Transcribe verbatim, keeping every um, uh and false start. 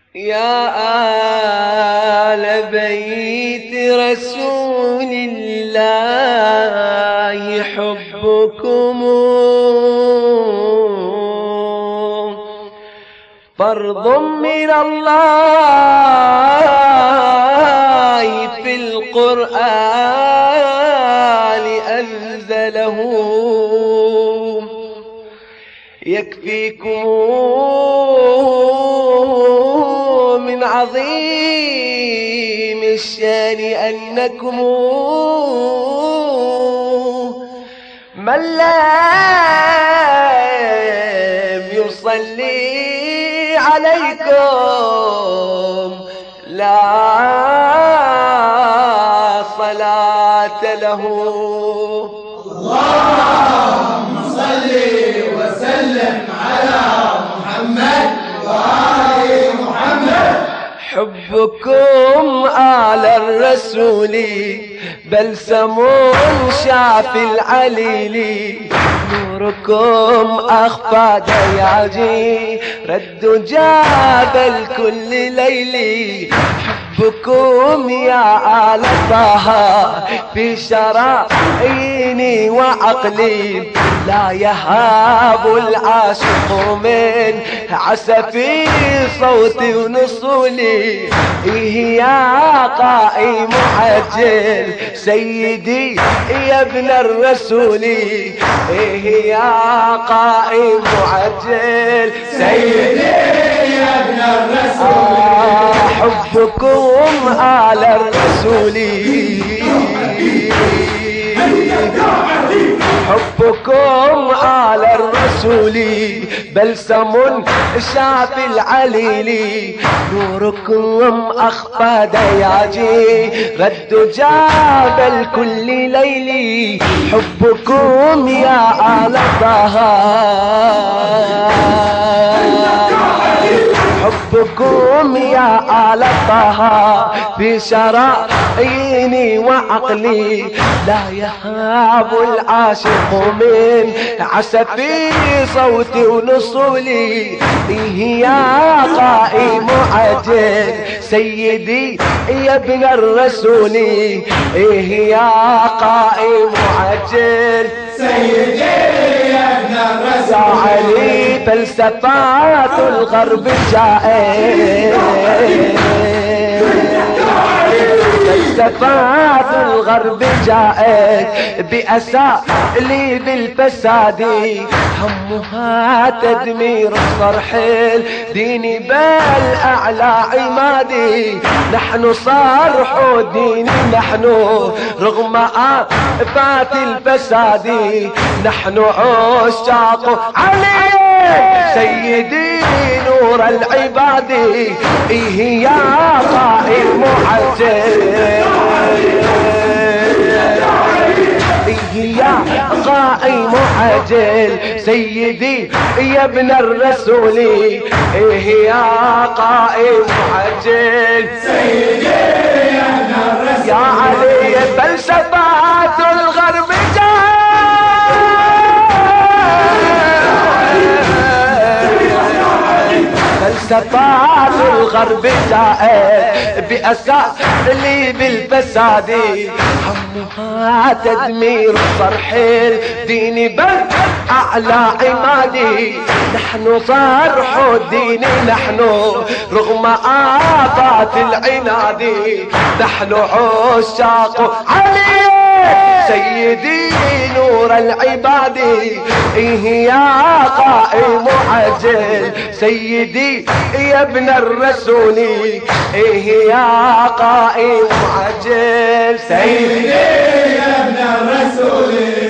يا آل بيت رسول الله حبكم فرض من الله في القرآن أنزله يكفيكم من عظيم الشان أنكم من لم يصلي عليكم لا صلاة له. اللهم صل وسلم على محمد وآل محمد. حبكم آل الرسول بلسم شافي العليل نوركم أخفى دياجي رد جاب الكل ليلي. حبكم يا آل طه في شراييني وعقلي لا يهاب العاشق من عسفي صوتي ونصولي. إيه يا قائم عجل سيدي يا ابن الرسول. إيه يا قائم عجل سيدي يا ابن الرسول. آه حبكم آل الرسول حبكم آل الرسول بلسم شافي العليل نوركم أخفى دياجي رد جاب الكل ليلي. حبكم يا آل طه حبكم يا آل طه في شراييني وعقلي لا يهاب العاشق من عسفي صوتي ونصولي. إيه يا قائم عجل سيدي يا ابن الرسول. إيه يا قائم عجل سيدي يا ابن الرسول. يا علي فلسفات الغرب جائز فلسفات الغرب جاءت بأساليب الفساد همها تدمير صرح الدين بل أعلى عمادي. نحن صرح الدين نحن رغم آفات الفساد نحن عشاق علي سيدي نور العباد. إيه يا قائم عجل إيه يا قائم عجل سيدي يا ابن الرسول. إيه يا قائم عجل سيدي يا ابن الرسول. يا علي فلسفات الغرب فلسفات الغرب جاءت بأساليب الفساد همها تدمير صرح الدين بل أعلى عمادي. نحن صرح الدين نحن رغم آفات العناد نحن عشاق علي سيدي نور العباد. إيه يا قائم عجل سيدي يا ابن الرسول. إيه يا قائم عجل سيدي يا ابن الرسول.